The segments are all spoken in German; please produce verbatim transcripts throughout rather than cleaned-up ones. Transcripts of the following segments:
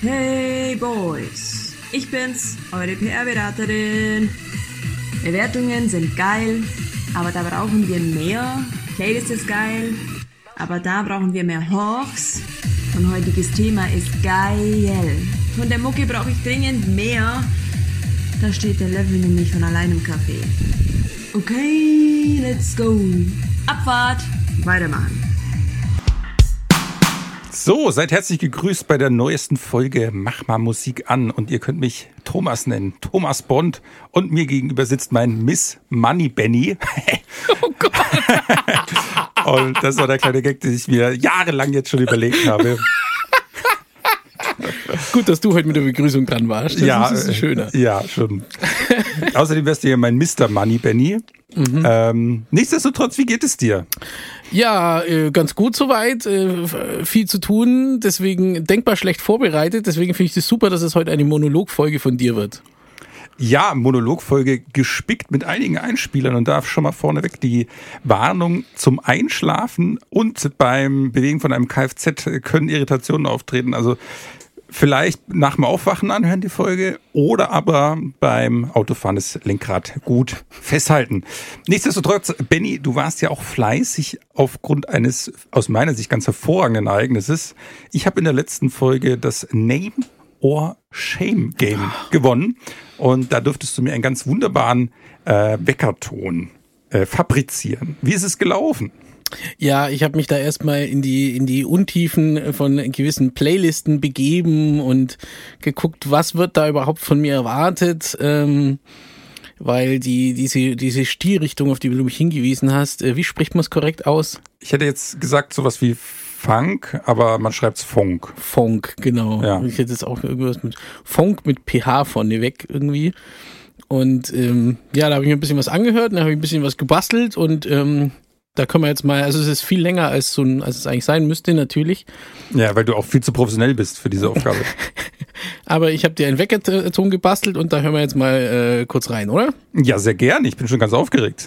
Hey Boys, ich bin's, eure P R-Beraterin. Bewertungen sind geil, aber da brauchen wir mehr. Playlist ist geil, aber da brauchen wir mehr Hochs. Und heutiges Thema ist geil. Von der Mucke brauche ich dringend mehr. Da steht der Level nämlich von allein im Café. Okay, let's go. Abfahrt, weitermachen. So, seid herzlich gegrüßt bei der neuesten Folge Mach mal Musik an. Und ihr könnt mich Thomas nennen, Thomas Bond. Und mir gegenüber sitzt mein Miss Money Benny. Oh Gott. Und das war der kleine Gag, den ich mir jahrelang jetzt schon überlegt habe. Gut, dass du heute mit der Begrüßung dran warst. Das ja, ist schöner. Ja, schon. Außerdem wärst du ja mein Mister Money Benny. Mhm. Ähm, nichtsdestotrotz, wie geht es dir? Ja, äh, ganz gut soweit. Äh, viel zu tun, deswegen denkbar schlecht vorbereitet. Deswegen finde ich es das super, dass es heute eine Monologfolge von dir wird. Ja, Monologfolge gespickt mit einigen Einspielern und darf schon mal vorneweg die Warnung zum Einschlafen und beim Bewegen von einem Kfz können Irritationen auftreten. Also vielleicht nach dem Aufwachen anhören die Folge oder aber beim Autofahren das Lenkrad gut festhalten. Nichtsdestotrotz, Benny, du warst ja auch fleißig aufgrund eines aus meiner Sicht ganz hervorragenden Ereignisses. Ich habe in der letzten Folge das Name or Shame Game gewonnen und da dürftest du mir einen ganz wunderbaren äh, Weckerton äh, fabrizieren. Wie ist es gelaufen? Ja, ich habe mich da erstmal in die in die Untiefen von gewissen Playlisten begeben und geguckt, was wird da überhaupt von mir erwartet, ähm, weil die diese diese Stilrichtung, auf die du mich hingewiesen hast, äh, wie spricht man es korrekt aus? Ich hätte jetzt gesagt sowas wie Funk, aber man schreibt's Funk. Funk, genau. Ja. Ich hätte jetzt auch irgendwas mit Funk mit P H vorneweg irgendwie. Und ähm, ja, da habe ich mir ein bisschen was angehört, dann habe ich ein bisschen was gebastelt und ähm, da können wir jetzt mal, also es ist viel länger als so ein, als es eigentlich sein müsste, natürlich. Ja, weil du auch viel zu professionell bist für diese Aufgabe. Aber ich habe dir einen Weckerton gebastelt und da hören wir jetzt mal äh, kurz rein, oder? Ja, sehr gerne. Ich bin schon ganz aufgeregt.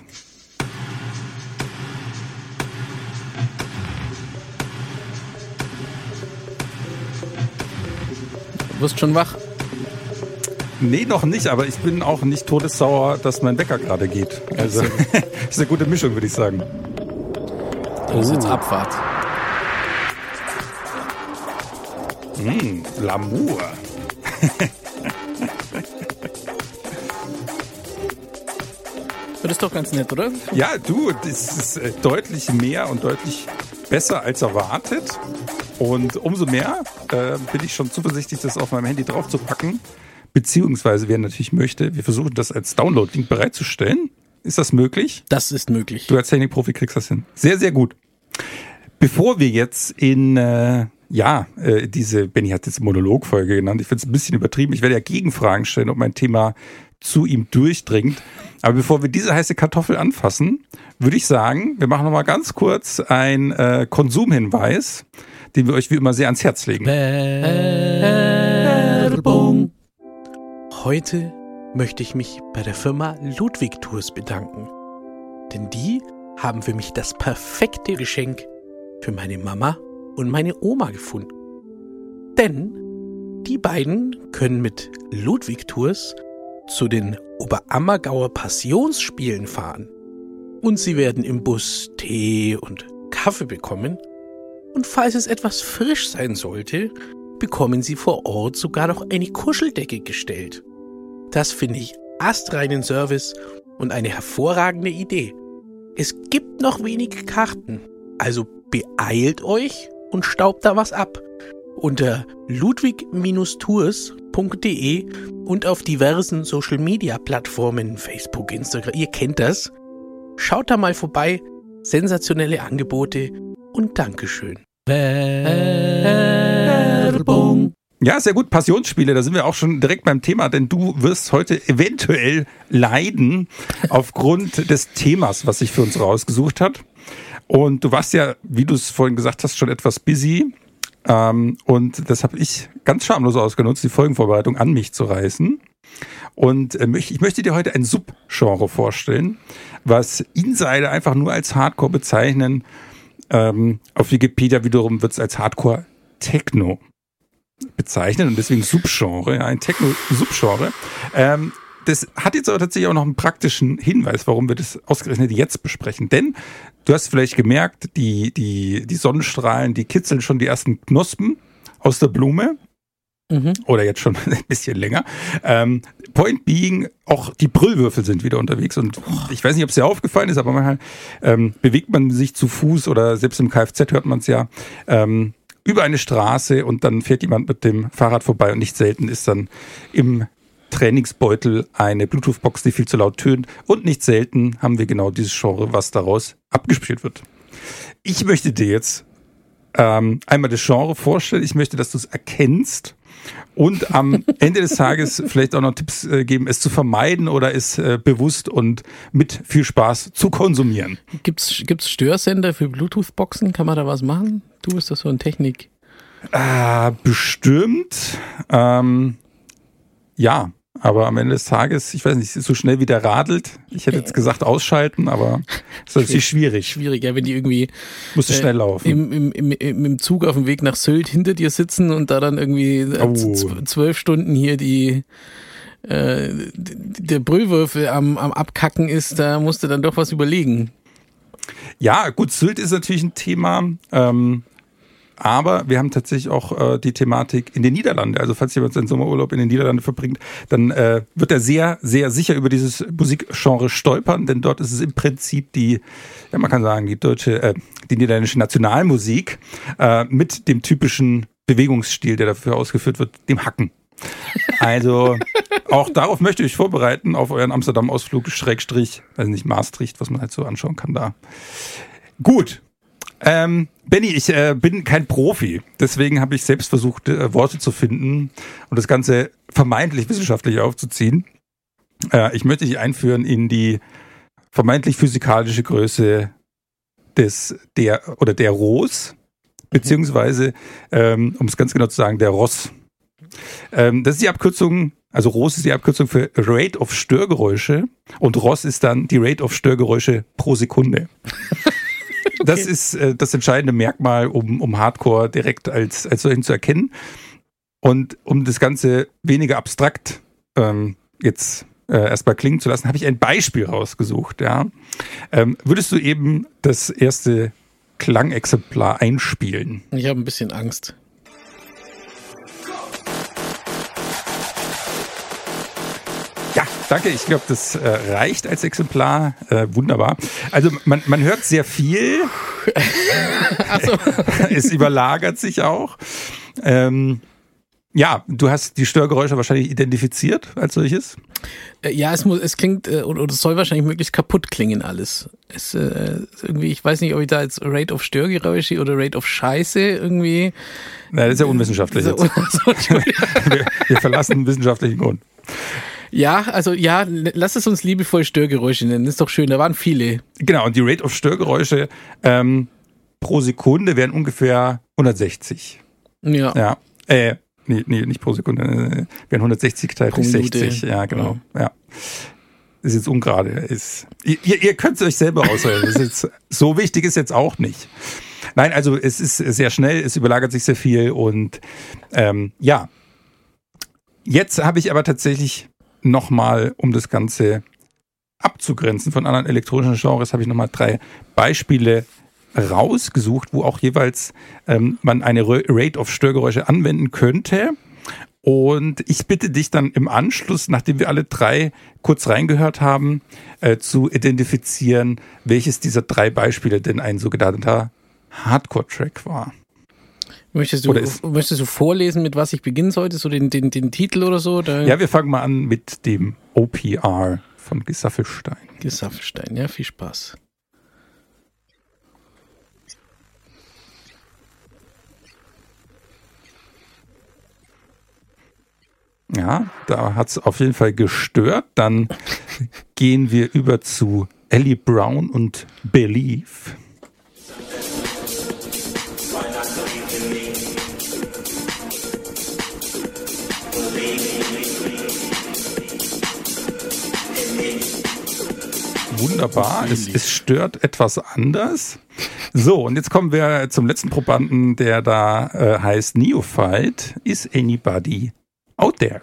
Du wirst schon wach? Nee, noch nicht, aber ich bin auch nicht todessauer, dass mein Wecker gerade geht. Also, ist eine gute Mischung, würde ich sagen. Das ist jetzt Abfahrt. Mmh, L'amour. Das ist doch ganz nett, oder? Ja, du, das ist äh, deutlich mehr und deutlich besser als erwartet. Und umso mehr äh, bin ich schon zuversichtlich, das auf meinem Handy drauf zu packen. Beziehungsweise, wer natürlich möchte, wir versuchen das als Download-Link bereitzustellen. Ist das möglich? Das ist möglich. Du als Technikprofi kriegst das hin. Sehr, sehr gut. Bevor wir jetzt in, äh, ja, äh, diese, Benny hat jetzt Monologfolge genannt, ich finde es ein bisschen übertrieben. Ich werde ja Gegenfragen stellen, ob mein Thema zu ihm durchdringt. Aber bevor wir diese heiße Kartoffel anfassen, würde ich sagen, wir machen nochmal ganz kurz einen äh, Konsumhinweis, den wir euch wie immer sehr ans Herz legen. Werbung. Heute möchte ich mich bei der Firma Ludwig Tours bedanken. Denn die haben für mich das perfekte Geschenk für meine Mama und meine Oma gefunden. Denn die beiden können mit Ludwig Tours zu den Oberammergauer Passionsspielen fahren. Und sie werden im Bus Tee und Kaffee bekommen. Und falls es etwas frisch sein sollte, bekommen sie vor Ort sogar noch eine Kuscheldecke gestellt. Das finde ich astreinen Service und eine hervorragende Idee. Es gibt noch wenige Karten, also beeilt euch und staubt da was ab. Unter ludwig Tours punkt de und auf diversen Social-Media-Plattformen, Facebook, Instagram, ihr kennt das. Schaut da mal vorbei, sensationelle Angebote und Dankeschön. Werbung. Ja, sehr gut. Passionsspiele, da sind wir auch schon direkt beim Thema, denn du wirst heute eventuell leiden aufgrund des Themas, was sich für uns rausgesucht hat. Und du warst ja, wie du es vorhin gesagt hast, schon etwas busy. Ähm, und das habe ich ganz schamlos ausgenutzt, die Folgenvorbereitung an mich zu reißen. Und äh, ich möchte dir heute ein Subgenre vorstellen, was Insider einfach nur als Hardcore bezeichnen. Ähm, auf Wikipedia wiederum wird es als Hardcore Techno bezeichnen und deswegen Subgenre, ja, ein Techno-Subgenre. Ähm, das hat jetzt aber tatsächlich auch noch einen praktischen Hinweis, warum wir das ausgerechnet jetzt besprechen. Denn du hast vielleicht gemerkt, die, die, die Sonnenstrahlen, die kitzeln schon die ersten Knospen aus der Blume. Mhm. Oder jetzt schon ein bisschen länger. Ähm, Point being, auch die Brüllwürfel sind wieder unterwegs und ich weiß nicht, ob es dir aufgefallen ist, aber manchmal ähm, bewegt man sich zu Fuß oder selbst im Kfz hört man es ja ähm, über eine Straße und dann fährt jemand mit dem Fahrrad vorbei und nicht selten ist dann im Trainingsbeutel eine Bluetooth-Box, die viel zu laut tönt und nicht selten haben wir genau dieses Genre, was daraus abgespielt wird. Ich möchte dir jetzt ähm, einmal das Genre vorstellen, ich möchte, dass du es erkennst und am Ende des Tages vielleicht auch noch Tipps äh, geben, es zu vermeiden oder es äh, bewusst und mit viel Spaß zu konsumieren. Gibt's, gibt's Störsender für Bluetooth-Boxen? Kann man da was machen? Du bist das so in Technik. Äh, bestimmt. Ähm, ja, aber am Ende des Tages, ich weiß nicht, so schnell wie der radelt. Ich hätte jetzt gesagt ausschalten, aber das ist natürlich schwierig. Schwierig, ja, wenn die irgendwie musst du äh, schnell laufen. Im, im, im, im Zug auf dem Weg nach Sylt hinter dir sitzen und da dann irgendwie oh. zwölf Stunden hier die äh, der Brüllwürfel am, am Abkacken ist, da musst du dann doch was überlegen. Ja, gut, Sylt ist natürlich ein Thema, ähm, aber wir haben tatsächlich auch äh, die Thematik in den Niederlanden. Also falls jemand seinen Sommerurlaub in den Niederlanden verbringt, dann äh, wird er sehr, sehr sicher über dieses Musikgenre stolpern, denn dort ist es im Prinzip die, ja man kann sagen, die deutsche, äh, die niederländische Nationalmusik äh, mit dem typischen Bewegungsstil, der dafür ausgeführt wird, dem Hacken. Also auch darauf möchte ich euch vorbereiten, auf euren Amsterdam-Ausflug, Schrägstrich, also nicht Maastricht, was man halt so anschauen kann da. Gut. Ähm, Benni, ich äh, bin kein Profi, deswegen habe ich selbst versucht, äh, Worte zu finden und das Ganze vermeintlich wissenschaftlich aufzuziehen. Äh, ich möchte dich einführen in die vermeintlich physikalische Größe des, der oder der Ros, beziehungsweise, ähm, um es ganz genau zu sagen, der Ross. Ähm, das ist die Abkürzung, also Ros ist die Abkürzung für Rate of Störgeräusche und Ross ist dann die Rate of Störgeräusche pro Sekunde. Okay. Das ist äh, das entscheidende Merkmal, um, um Hardcore direkt als, als solchen zu erkennen. Und um das Ganze weniger abstrakt ähm, jetzt äh, erstmal klingen zu lassen, habe ich ein Beispiel rausgesucht. Ja. Ähm, würdest du eben das erste Klangexemplar einspielen? Ich habe ein bisschen Angst. Ja, danke. Ich glaube, das äh, reicht als Exemplar. Äh, wunderbar. Also man, man hört sehr viel. Ach so. Es überlagert sich auch. Ähm, ja, du hast die Störgeräusche wahrscheinlich identifiziert als solches. Äh, ja, es muss, es klingt äh, oder es soll wahrscheinlich möglichst kaputt klingen alles. Es äh, irgendwie, ich weiß nicht, ob ich da jetzt Rate of Störgeräusche oder Rate of Scheiße irgendwie. Na, das ist ja unwissenschaftlich jetzt. wir, wir verlassen den wissenschaftlichen Grund. Ja, also ja, lass es uns liebevoll Störgeräusche nennen, das ist doch schön, da waren viele. Genau, und die Rate of Störgeräusche ähm, pro Sekunde wären ungefähr hundertsechzig. Ja. Ja, äh, nee, nee, nicht pro Sekunde, äh, wären hundertsechzig geteilt durch sechzig, ja genau, ja. ja. Ist jetzt ungerade, ist, ihr, ihr könnt es euch selber auswählen, das ist jetzt, so wichtig ist jetzt auch nicht. Nein, also es ist sehr schnell, es überlagert sich sehr viel und ähm, ja, jetzt habe ich aber tatsächlich nochmal, um das Ganze abzugrenzen von anderen elektronischen Genres, habe ich nochmal drei Beispiele rausgesucht, wo auch jeweils ähm, man eine Rate of Störgeräusche anwenden könnte. Und ich bitte dich dann im Anschluss, nachdem wir alle drei kurz reingehört haben, äh, zu identifizieren, welches dieser drei Beispiele denn ein sogenannter Hardcore-Track war. Möchtest du, möchtest du vorlesen, mit was ich beginnen sollte? So den, den, den Titel oder so? Oder? Ja, wir fangen mal an mit dem O P R von Gesaffelstein. Gesaffelstein, ja, viel Spaß. Ja, da hat es auf jeden Fall gestört. Dann gehen wir über zu Ellie Brown und Believe. Wunderbar, es, es stört etwas anders. So, und jetzt kommen wir zum letzten Probanden, der da äh, heißt Neophyte. Is anybody out there?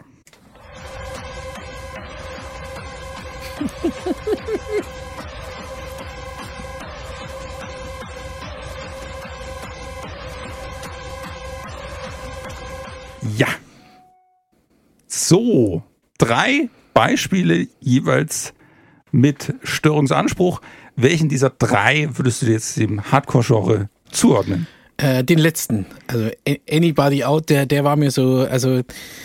Ja. So, drei Beispiele jeweils mit Störungsanspruch. Welchen dieser drei würdest du jetzt dem Hardcore-Genre zuordnen? Äh, den letzten. Also Anybody Out There, der war mir so, also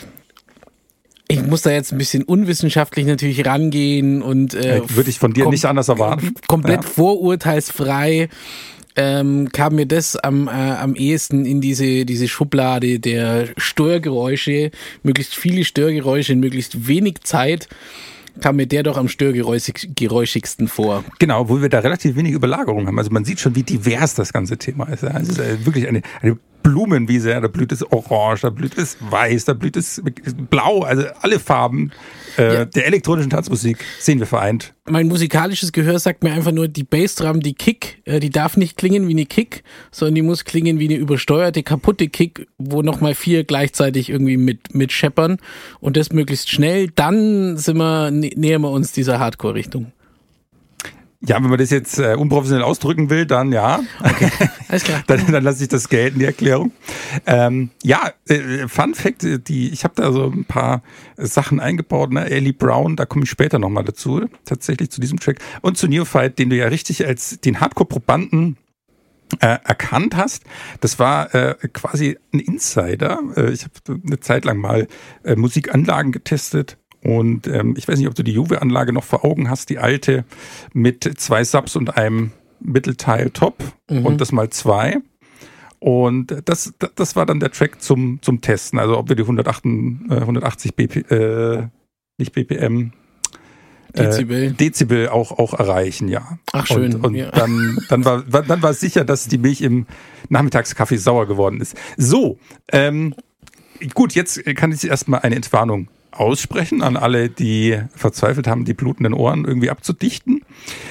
ich muss da jetzt ein bisschen unwissenschaftlich natürlich rangehen und äh, würde ich von dir kom- nicht anders erwarten. Komplett ja. vorurteilsfrei. Ähm, kam mir das am, äh, am ehesten in diese, diese Schublade der Störgeräusche, möglichst viele Störgeräusche in möglichst wenig Zeit, kam mir der doch am störgeräuschigsten vor. Genau, wo wir da relativ wenig Überlagerung haben. Also man sieht schon, wie divers das ganze Thema ist. Ja. Es ist äh, wirklich eine, eine Blumenwiese. Ja. Da blüht es orange, da blüht es weiß, da blüht es blau. Also alle Farben äh, ja. der elektronischen Tanzmusik sehen wir vereint. Mein musikalisches Gehör sagt mir einfach nur, die Bassdrum, die Kick, äh, die darf nicht klingen wie eine Kick, sondern die muss klingen wie eine übersteuerte, kaputte Kick, wo nochmal vier gleichzeitig irgendwie mit, mit scheppern und das möglichst schnell. Dann sind wir, nähern wir uns dieser Hardcore-Richtung. Ja, wenn man das jetzt äh, unprofessionell ausdrücken will, dann ja. Okay, alles klar. dann, dann lasse ich das gelten, die Erklärung. Ähm, ja, äh, Fun Fact, die, ich habe da so ein paar Sachen eingebaut, ne? Ellie Brown, da komme ich später nochmal dazu, tatsächlich zu diesem Track. Und zu Neophyte, den du ja richtig als den Hardcore-Probanden äh, erkannt hast. Das war äh, quasi ein Insider. Äh, ich habe eine Zeit lang mal äh, Musikanlagen getestet. Und ähm, ich weiß nicht, ob du die Juve-Anlage noch vor Augen hast, die alte mit zwei Subs und einem Mittelteil Top mhm. und das mal zwei. Und das das war dann der Track zum zum Testen, also ob wir die hundertachtzig B P, äh, nicht B P M, Dezibel, äh, Dezibel auch auch erreichen, ja. Ach schön. Und, und ja. dann dann war dann war sicher, dass die Milch im Nachmittagskaffee sauer geworden ist. So, ähm, gut, jetzt kann ich erstmal eine Entwarnung aussprechen an alle, die verzweifelt haben, die blutenden Ohren irgendwie abzudichten.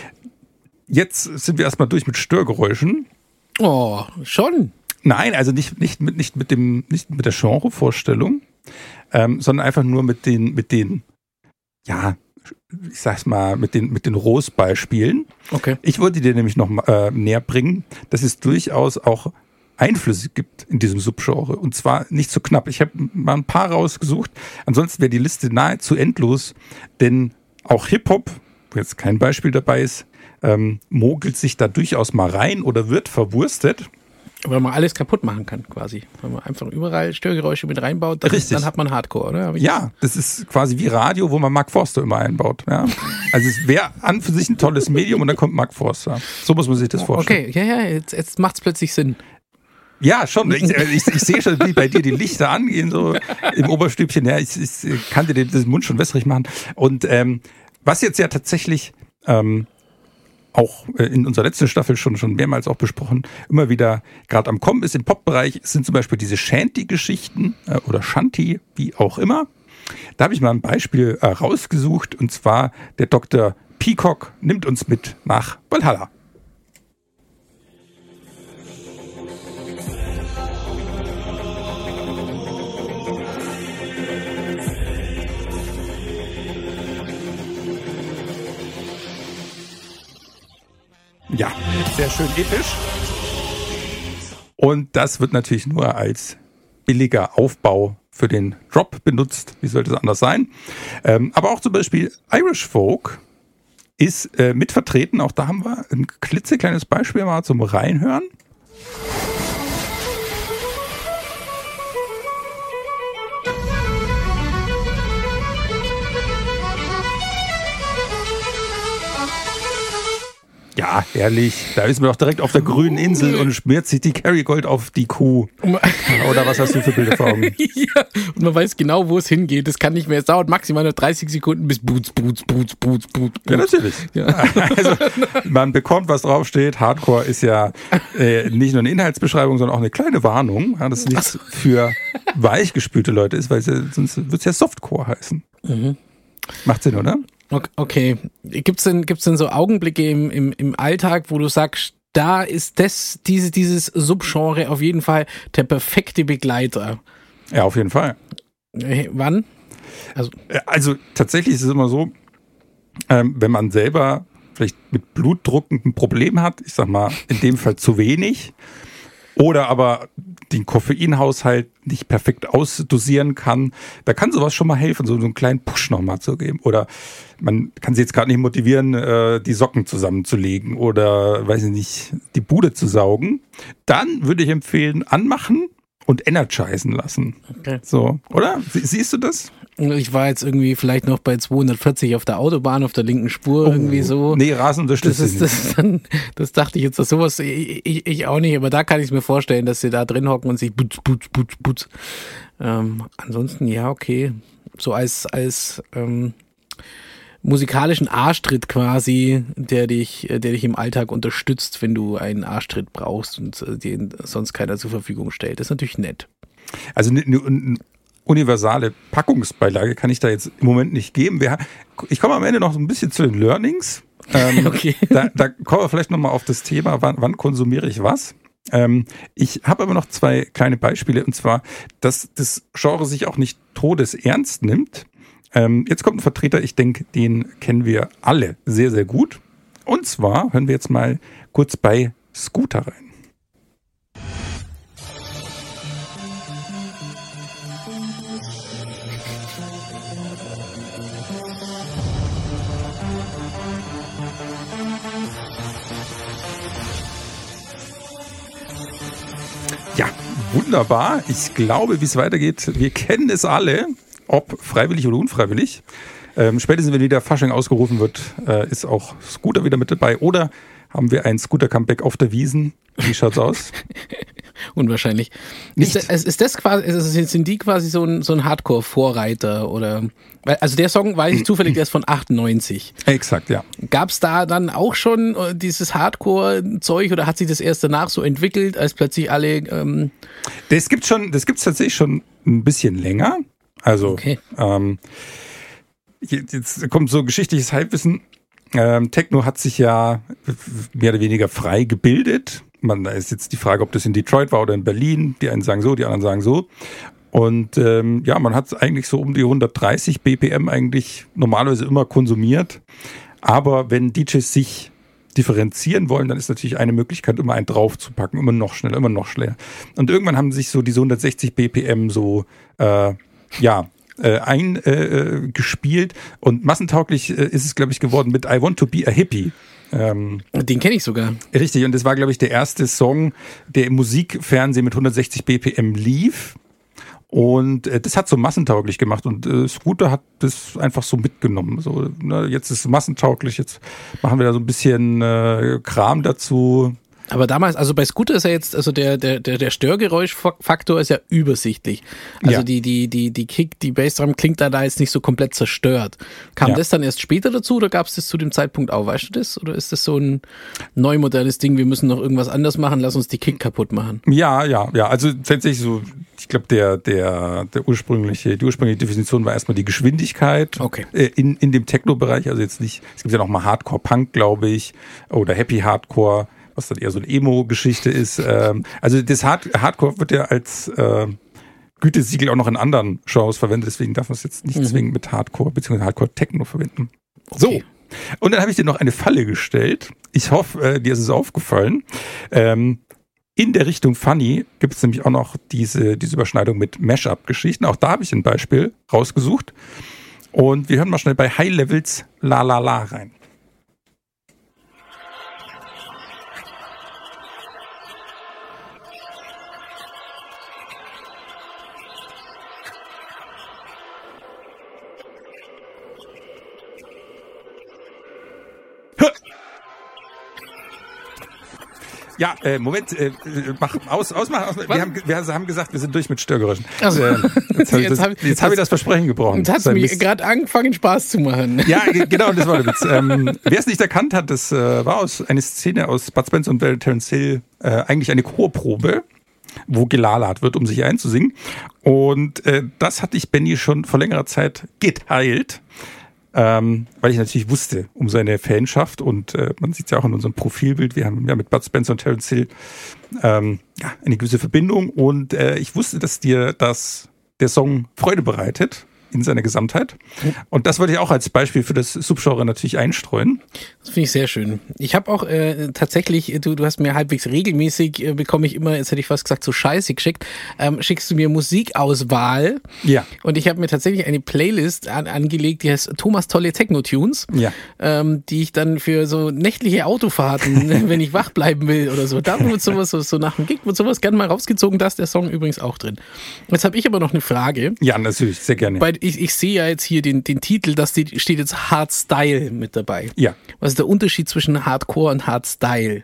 Jetzt sind wir erstmal durch mit Störgeräuschen. Oh, schon? Nein, also nicht, nicht, mit, nicht, mit, dem, nicht mit der Genrevorstellung, ähm, sondern einfach nur mit den, mit den, ja, ich sag's mal, mit den, mit den Rohs-Beispielen. Okay. Ich wollte dir nämlich noch äh, näher bringen, dass es durchaus auch Einflüsse gibt in diesem Subgenre und zwar nicht so knapp. Ich habe mal ein paar rausgesucht, ansonsten wäre die Liste nahezu endlos, denn auch Hip-Hop, wo jetzt kein Beispiel dabei ist, ähm, mogelt sich da durchaus mal rein oder wird verwurstet. Weil man alles kaputt machen kann quasi. Wenn man einfach überall Störgeräusche mit reinbaut, dann, dann hat man Hardcore, oder? Ja, das ist quasi wie Radio, wo man Mark Forster immer einbaut. Ja? Also es wäre an für sich ein tolles Medium und dann kommt Mark Forster. So muss man sich das vorstellen. Okay, ja, ja, jetzt, jetzt macht es plötzlich Sinn. Ja, schon. Ich, ich, ich sehe schon, wie bei dir die Lichter angehen, so im Oberstübchen. Ja, ich, ich kann dir den, den Mund schon wässrig machen. Und ähm, was jetzt ja tatsächlich ähm, auch in unserer letzten Staffel schon schon mehrmals auch besprochen, immer wieder gerade am Kommen ist im Pop-Bereich, sind zum Beispiel diese Shanty-Geschichten äh, oder Shanty, wie auch immer. Da habe ich mal ein Beispiel äh, rausgesucht und zwar der Doktor Peacock nimmt uns mit nach Valhalla. Ja, sehr schön episch. Und das wird natürlich nur als billiger Aufbau für den Drop benutzt. Wie sollte es anders sein? Ähm, aber auch zum Beispiel Irish Folk ist äh, mit vertreten. Auch da haben wir ein klitzekleines Beispiel mal zum Reinhören. Ja, herrlich. Da ist man doch direkt auf der grünen Insel und schmiert sich die Kerrygold auf die Kuh. Oder was hast du für Bilder vor Augen? Ja, und man weiß genau, wo es hingeht. Das kann nicht mehr. Es dauert maximal nur dreißig Sekunden bis Boots, Boots, Boots, Boots, Boots. Ja, natürlich. Ja. Also, man bekommt, was draufsteht. Hardcore ist ja äh, nicht nur eine Inhaltsbeschreibung, sondern auch eine kleine Warnung, ja, dass es nichts für weichgespülte Leute ist, weil es ja, sonst wird es ja Softcore heißen. Mhm. Macht Sinn, oder? Okay. Gibt's denn, gibt's denn so Augenblicke im, im, im Alltag, wo du sagst, da ist das, diese, dieses Subgenre auf jeden Fall der perfekte Begleiter. Ja, auf jeden Fall. Äh, wann? Also, also tatsächlich ist es immer so, ähm, wenn man selber vielleicht mit Blutdruck ein Problem hat, ich sag mal, in dem Fall zu wenig, oder aber den Koffeinhaushalt nicht perfekt ausdosieren kann, da kann sowas schon mal helfen, so, so einen kleinen Push nochmal zu geben. Oder man kann sie jetzt gerade nicht motivieren, äh, die Socken zusammenzulegen oder, weiß ich nicht, die Bude zu saugen. Dann würde ich empfehlen, anmachen und energisen lassen. Okay. So, oder? Sie, siehst du das? Ich war jetzt irgendwie vielleicht noch bei zweihundertvierzig auf der Autobahn, auf der linken Spur, oh, irgendwie so. Nee, Rasen unterstützt das, ist, das, ist dann, das dachte ich jetzt, dass sowas, ich, ich, ich auch nicht, aber da kann ich mir vorstellen, dass sie da drin hocken und sich putz, putz, putz, putz. Ähm, ansonsten, ja, okay. So als, als ähm, musikalischen Arschtritt quasi, der dich, der dich im Alltag unterstützt, wenn du einen Arschtritt brauchst und äh, den sonst keiner zur Verfügung stellt. Das ist natürlich nett. Also eine ne, ne universale Packungsbeilage kann ich da jetzt im Moment nicht geben. Wir, ich komme am Ende noch so ein bisschen zu den Learnings. Ähm, okay. Da, da kommen wir vielleicht nochmal auf das Thema, wann, wann konsumiere ich was. Ähm, ich habe aber noch zwei kleine Beispiele, und zwar, dass das Genre sich auch nicht todesernst nimmt. Ähm, jetzt kommt ein Vertreter, ich denke, den kennen wir alle sehr, sehr gut. Und zwar hören wir jetzt mal kurz bei Scooter rein. Ja, wunderbar. Ich glaube, wie es weitergeht, wir kennen es alle, ob freiwillig oder unfreiwillig. Ähm, spätestens, wenn wieder Fasching ausgerufen wird, äh, ist auch Scooter wieder mit dabei. Oder haben wir ein Scooter-Comeback auf der Wiesn? Wie schaut's aus? Unwahrscheinlich. Nicht. Ist, das, ist das quasi, sind die quasi so ein, so ein Hardcore-Vorreiter oder? Also der Song, weiß ich zufällig, der ist von achtundneunzig. Exakt, ja. Gab's da dann auch schon dieses Hardcore-Zeug oder hat sich das erst danach so entwickelt, als plötzlich alle? Ähm Das gibt schon, das gibt's tatsächlich schon ein bisschen länger. Also okay. ähm, jetzt kommt so geschichtliches Halbwissen. Ähm, Techno hat sich ja mehr oder weniger frei gebildet. Man, da ist jetzt die Frage, ob das in Detroit war oder in Berlin. Die einen sagen so, die anderen sagen so. Und ähm, ja, man hat eigentlich so um die hundertdreißig B P M eigentlich normalerweise immer konsumiert. Aber wenn D Js sich differenzieren wollen, dann ist natürlich eine Möglichkeit, immer einen draufzupacken, immer noch schneller, immer noch schneller. Und irgendwann haben sich so diese hundertsechzig B P M so, äh, ja, äh, eingespielt. Äh, und massentauglich äh, ist es, glaube ich, geworden mit I Want to Be a Hippie. Ähm, Den kenne ich sogar. Richtig, und das war, glaube ich, der erste Song, der im Musikfernsehen mit hundertsechzig B P M lief. Und äh, das hat so massentauglich gemacht und äh, Scooter hat das einfach so mitgenommen. So, ne, jetzt ist es massentauglich, jetzt machen wir da so ein bisschen äh, Kram dazu. Aber damals, also bei Scooter ist ja jetzt, also der, der, der, der Störgeräuschfaktor ist ja übersichtlich. Also ja. die, die, die, die Kick, die Bassdrum klingt da, da jetzt nicht so komplett zerstört. Kam ja. das dann erst später dazu oder gab es das zu dem Zeitpunkt auch? Weißt du das? Oder ist das so ein neu modernes Ding, wir müssen noch irgendwas anders machen, lass uns die Kick kaputt machen? Ja, ja, ja. Also tatsächlich so, ich glaube, der, der, der ursprüngliche, die ursprüngliche Definition war erstmal die Geschwindigkeit. Okay. Äh, in, in dem Techno-Bereich, also jetzt nicht, es gibt ja noch mal Hardcore-Punk, glaube ich, oder Happy Hardcore, was dann eher so eine Emo-Geschichte ist. Ähm, also das Hard- Hardcore wird ja als äh, Gütesiegel auch noch in anderen Genres verwendet, deswegen darf man es jetzt nicht mhm. zwingend mit Hardcore bzw. Hardcore-Techno verwenden. Okay. So, und dann habe ich dir noch eine Falle gestellt. Ich hoffe, äh, dir ist es aufgefallen. Ähm, in der Richtung Funny gibt es nämlich auch noch diese, diese Überschneidung mit Mashup-Geschichten. Auch da habe ich ein Beispiel rausgesucht. Und wir hören mal schnell bei High Levels La La La rein. Ja, äh, Moment, äh, mach aus, ausmachen. Aus, wir, haben, wir haben gesagt, wir sind durch mit Störgeräuschen. Also, äh, jetzt habe ich, das, jetzt hab ich das Versprechen gebrochen. Und hat mir gerade angefangen, Spaß zu machen. Ja, genau, das war der Witz. Ähm, wer es nicht erkannt hat, das äh, war aus eine Szene aus Bud Spencer und Terence Hill, äh, eigentlich eine Chorprobe, wo gelalert wird, um sich einzusingen. Und äh, das hatte ich Benny schon vor längerer Zeit geteilt. ähm, weil ich natürlich wusste um seine Fanschaft und äh, man sieht es ja auch in unserem Profilbild, wir haben ja mit Bud Spencer und Terence Hill ähm, ja, eine gewisse Verbindung und äh, ich wusste, dass dir das der Song Freude bereitet in seiner Gesamtheit. Und das wollte ich auch als Beispiel für das Subgenre natürlich einstreuen. Das finde ich sehr schön. Ich habe auch äh, tatsächlich, du, du hast mir halbwegs regelmäßig, äh, bekomme ich immer, jetzt hätte ich fast gesagt, so Scheiße geschickt, ähm, schickst du mir Musikauswahl. Ja. Und ich habe mir tatsächlich eine Playlist an, angelegt, die heißt Thomas Tolle Techno-Tunes, ja. ähm, die ich dann für so nächtliche Autofahrten, wenn ich wach bleiben will oder so, da wird sowas, so, so nach dem Gig wird sowas gerne mal rausgezogen, da ist der Song übrigens auch drin. Jetzt habe ich aber noch eine Frage. Ja, natürlich, sehr gerne. Bei Ich, ich sehe ja jetzt hier den, den Titel, da steht, steht jetzt Hardstyle mit dabei. Ja. Was ist der Unterschied zwischen Hardcore und Hardstyle?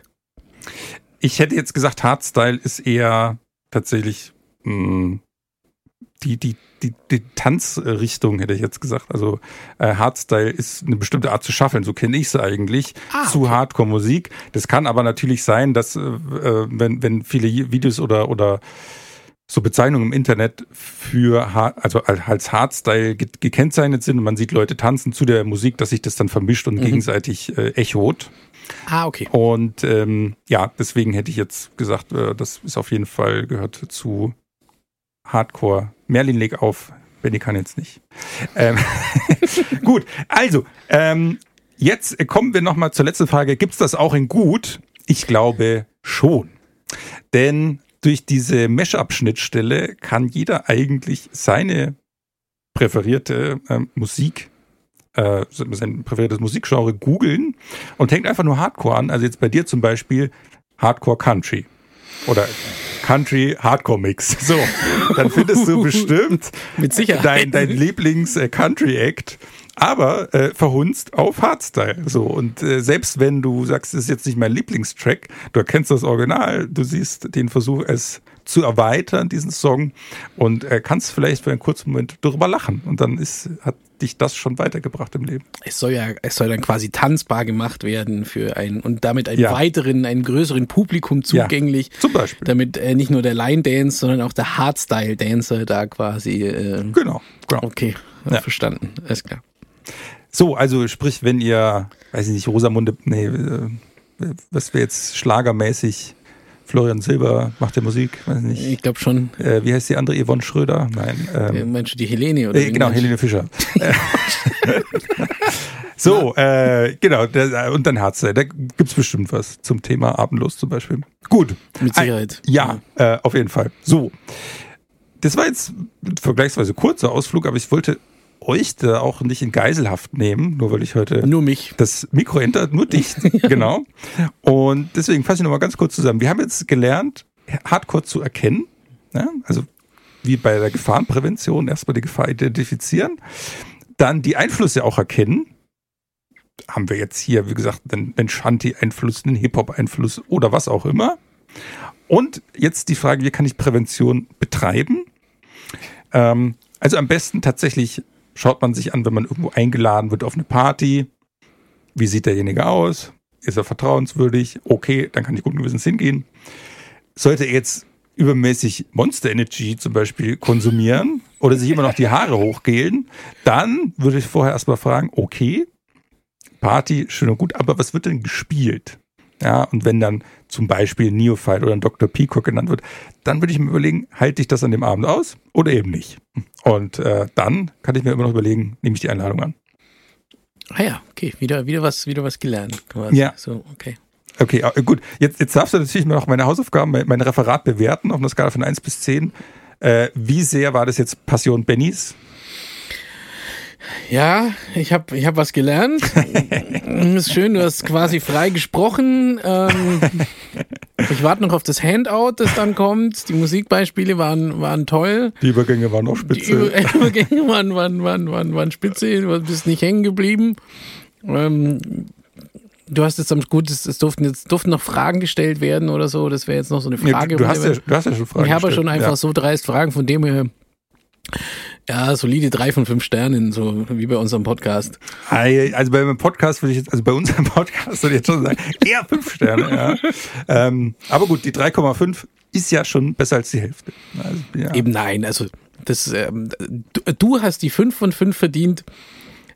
Ich hätte jetzt gesagt, Hardstyle ist eher tatsächlich mh, die, die, die, die Tanzrichtung, hätte ich jetzt gesagt. Also äh, Hardstyle ist eine bestimmte Art zu schaffeln, so kenne ich es eigentlich, ah, zu okay. Hardcore-Musik. Das kann aber natürlich sein, dass äh, wenn, wenn viele Videos oder, oder so Bezeichnungen im Internet für, also als Hardstyle gekennzeichnet sind und man sieht Leute tanzen zu der Musik, dass sich das dann vermischt und mhm. gegenseitig äh, echot. Ah, okay. Und ähm, ja, deswegen hätte ich jetzt gesagt, äh, das ist auf jeden Fall, gehört zu Hardcore. Merlin, leg auf, Benny kann jetzt nicht. Ähm, gut, also, ähm, jetzt kommen wir nochmal zur letzten Frage. Gibt's das auch in gut? Ich glaube schon. Denn durch diese Mesh-Up-Schnittstelle kann jeder eigentlich seine präferierte äh, Musik, äh, sein präferiertes Musikgenre googeln und hängt einfach nur Hardcore an. Also jetzt bei dir zum Beispiel Hardcore Country oder Country Hardcore Mix. So, dann findest du bestimmt mit Sicherheit dein, dein Lieblings-Country-Act, aber äh, verhunzt auf Hardstyle. So, und äh, selbst wenn du sagst, es ist jetzt nicht mein Lieblingstrack, du erkennst das Original, du siehst den Versuch, es zu erweitern, diesen Song, und äh, kannst vielleicht für einen kurzen Moment darüber lachen. Und dann ist, hat dich das schon weitergebracht im Leben. Es soll ja, es soll dann quasi tanzbar gemacht werden für einen und damit einen ja. weiteren, einem größeren Publikum zugänglich. Ja, zum Beispiel. Damit äh, nicht nur der Line-Dance, sondern auch der Hardstyle-Dancer da quasi. Äh, genau, genau. Okay, ja. verstanden. Alles klar. So, also sprich, wenn ihr, weiß ich nicht, Rosamunde, nee, äh, was wäre jetzt schlagermäßig, Florian Silber macht der Musik, weiß nicht. Ich glaube schon. Äh, wie heißt die andere? Yvonne Schröder? Nein. Ähm, meinst du die Helene? Oder äh, genau, Helene Fischer. so, äh, genau, der, und dann Hardstyle. Da gibt's bestimmt was zum Thema Abendlos zum Beispiel. Gut. Mit Sicherheit. Ein, ja, ja. Äh, auf jeden Fall. So. Das war jetzt ein vergleichsweise kurzer Ausflug, aber ich wollte euch da auch nicht in Geiselhaft nehmen, nur weil ich heute nur mich das Mikro entert, nur dich, genau. Und deswegen fasse ich nochmal ganz kurz zusammen. Wir haben jetzt gelernt, Hardcore zu erkennen, ja? Also wie bei der Gefahrenprävention, erstmal die Gefahr identifizieren, dann die Einflüsse auch erkennen. Haben wir jetzt hier, wie gesagt, einen, einen Shanty-Einfluss, einen Hip-Hop-Einfluss oder was auch immer. Und jetzt die Frage, wie kann ich Prävention betreiben? Ähm, also am besten tatsächlich schaut man sich an, wenn man irgendwo eingeladen wird auf eine Party. Wie sieht derjenige aus? Ist er vertrauenswürdig? Okay, dann kann ich guten Gewissens hingehen. Sollte er jetzt übermäßig Monster Energy zum Beispiel konsumieren oder sich immer noch die Haare hochgelen, dann würde ich vorher erstmal fragen, okay, Party, schön und gut, aber was wird denn gespielt? Ja, und wenn dann zum Beispiel Neophyte oder ein Doktor Peacock genannt wird, dann würde ich mir überlegen, halte ich das an dem Abend aus oder eben nicht? Und äh, dann kann ich mir immer noch überlegen, nehme ich die Einladung an. Ah ja, okay, wieder, wieder was, wieder was gelernt. Quasi. Ja. So, okay. Okay, gut. Jetzt, jetzt darfst du natürlich noch meine Hausaufgaben, mein, mein Referat bewerten auf einer Skala von eins bis zehn. Äh, wie sehr war das jetzt Passion Bennys? Ja, ich habe ich hab was gelernt. Ist schön, du hast quasi frei gesprochen. Ähm, ich warte noch auf das Handout, das dann kommt. Die Musikbeispiele waren, waren toll. Die Übergänge waren auch spitze. Die Über- Übergänge waren, waren, waren, waren, waren spitze. Du bist nicht hängen geblieben. Ähm, du hast jetzt am gut, es, es durften jetzt durften noch Fragen gestellt werden oder so. Das wäre jetzt noch so eine Frage. Ja, du, hast ja, du hast ja schon Fragen Ich habe ja gestellt. schon einfach ja. so dreist Fragen, von dem her. Ja, solide drei von fünf Sternen, so wie bei unserem Podcast. Also bei meinem Podcast würde ich jetzt, also bei unserem Podcast würde ich jetzt schon sagen, eher fünf Sterne, ja. ähm, aber gut, die drei Komma fünf ist ja schon besser als die Hälfte. Also, ja. Eben nein, also das, ähm, du, du hast die fünf von fünf verdient.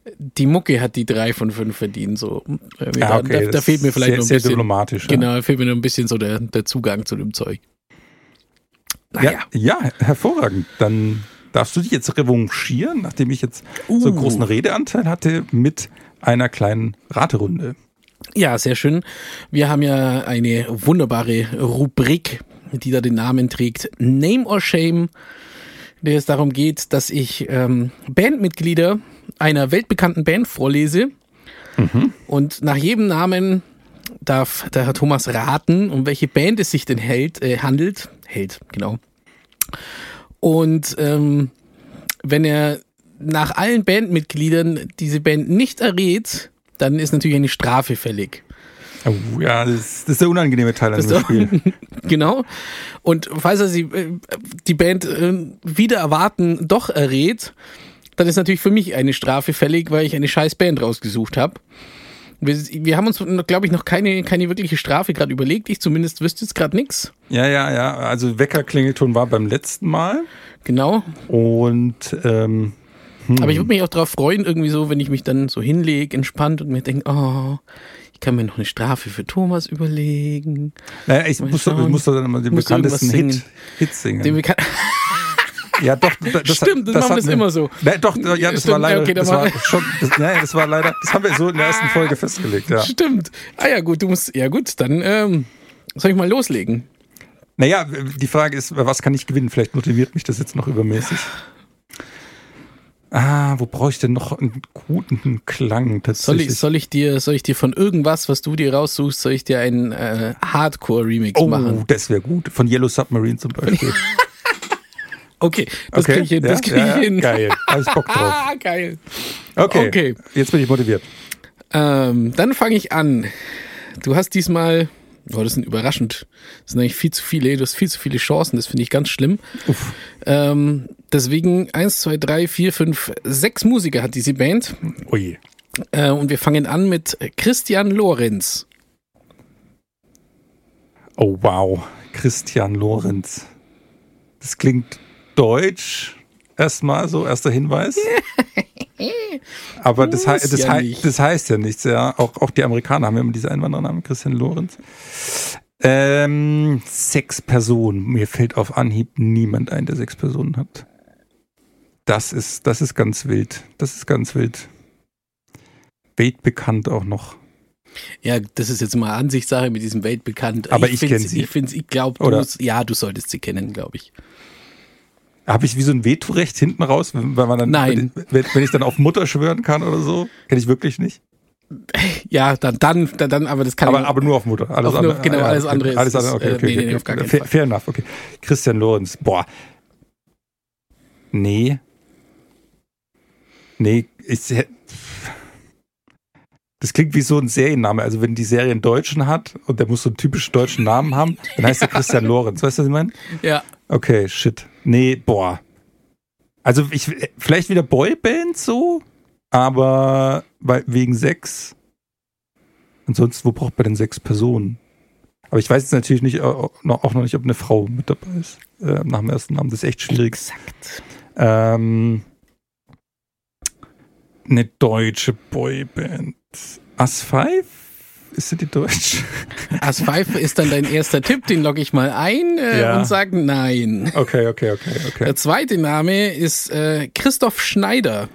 die Mucke hat die drei von fünf verdient. So. Ja, okay, da, da fehlt mir vielleicht sehr, noch ein sehr bisschen. diplomatisch. Genau, Ja. da fehlt mir noch ein bisschen so der, der Zugang zu dem Zeug. Naja. Ja, ja, hervorragend. Dann darfst du dich jetzt revanchieren, nachdem ich jetzt Uh. so einen großen Redeanteil hatte, mit einer kleinen Raterunde. Ja, sehr schön. Wir haben ja eine wunderbare Rubrik, die da den Namen trägt, Name or Shame, in der es darum geht, dass ich ähm, Bandmitglieder einer weltbekannten Band vorlese. Mhm. Und nach jedem Namen darf der Herr Thomas raten, um welche Band es sich denn hält, äh, handelt. Hält, genau. Und ähm, wenn er nach allen Bandmitgliedern diese Band nicht errät, dann ist natürlich eine Strafe fällig. Oh, ja, das, das ist der unangenehme Teil an Das dem ist Spiel. Genau. Und falls er sie, äh, die Band äh, wieder erwarten doch errät, dann ist natürlich für mich eine Strafe fällig, weil ich eine scheiß Band rausgesucht habe. Wir, wir haben uns, glaube ich, noch keine, keine wirkliche Strafe gerade überlegt. Ich zumindest wüsste jetzt gerade nichts. Ja, ja, ja. Also Weckerklingelton war beim letzten Mal. Genau. Und ähm, hm. Aber ich würde mich auch darauf freuen, irgendwie so, wenn ich mich dann so hinlege, entspannt und mir denke, oh, ich kann mir noch eine Strafe für Thomas überlegen. Naja, ich Mal muss, doch, ich schauen. muss doch dann immer den Musst du bekanntesten irgendwas Hit, Hit singen. Den wir kann- Ja, doch. Das, Stimmt, das, machen wir hat das mir- immer so. Nein, doch, ja, das Stimmt, war leider, okay, dann das war machen schon, das, ja, das war leider, das haben wir so in der ersten Folge festgelegt, ja. Stimmt. Ah ja, gut, du musst, ja gut, dann ähm, soll ich mal loslegen. Naja, die Frage ist, was kann ich gewinnen? Vielleicht motiviert mich das jetzt noch übermäßig. Ah, wo brauche ich denn noch einen guten Klang Soll tatsächlich? ich, soll ich dir, soll ich dir von irgendwas, was du dir raussuchst, soll ich dir einen äh, Hardcore-Remix oh, machen? das wäre gut. Von Yellow Submarine zum Beispiel. Okay, das Okay, krieg ich hin, ja, das krieg ja, ich hin. Geil, hab ich Bock drauf. Ah, geil. Okay, Okay. jetzt bin ich motiviert. Ähm, dann fange ich an. Du hast diesmal, oh, das sind überraschend, das sind eigentlich viel zu viele, du hast viel zu viele Chancen, das finde ich ganz schlimm. Uff. Ähm, deswegen eins, zwei, drei, vier, fünf, sechs Musiker hat diese Band. Ui. Äh, und wir fangen an mit Christian Lorenz. Oh wow, Christian Lorenz. Das klingt deutsch, erstmal so, erster Hinweis. Aber das, Muss hei- das, ja hei- nicht. das heißt ja nichts, ja. Auch, auch die Amerikaner haben ja immer diese Einwanderernamen, Christian Lorenz. Ähm, sechs Personen. Mir fällt auf Anhieb niemand ein, der sechs Personen hat. Das ist, das ist ganz wild. Das ist ganz wild. Weltbekannt auch noch. Ja, das ist jetzt mal Ansichtssache mit diesem Weltbekannt. Aber ich find's- kenn sie. Ich finde, ich glaube, Oder? ja, du solltest sie kennen, glaube ich. Habe ich wie so ein Vetorecht hinten raus, weil man dann, Nein. wenn, wenn ich dann auf Mutter schwören kann oder so? Kenne ich wirklich nicht. Ja, dann, dann, dann, dann aber das kann Aber, ich. aber nur auf Mutter. Alles Auf nur- andere, genau, ja, alles okay. andere ist- Alles andere, ist, okay, äh, okay, nee, nee, okay. auf gar keinen fair, Fall. fair enough, okay. Christian Lorenz, boah. Nee. Nee, ich, das klingt wie so ein Serienname. Also wenn die Serie einen Deutschen hat und der muss so einen typischen deutschen Namen haben, dann heißt er Christian Lorenz. Weißt du, was ich meine? Ja. Okay, shit. Nee, boah. Also ich, vielleicht wieder Boyband so, aber weil, wegen sechs. Ansonsten, wo braucht man denn sechs Personen? Aber ich weiß jetzt natürlich nicht, auch noch, auch noch nicht, ob eine Frau mit dabei ist. Äh, nach dem ersten Namen. Das ist echt schwierig. Exakt. Ähm, eine deutsche Boyband. As Five? Ist die deutsch? As Five ist dann dein erster Tipp, den logge ich mal ein äh, Ja. und sage nein. Okay, okay, okay, okay. Der zweite Name ist äh, Christoph Schneider.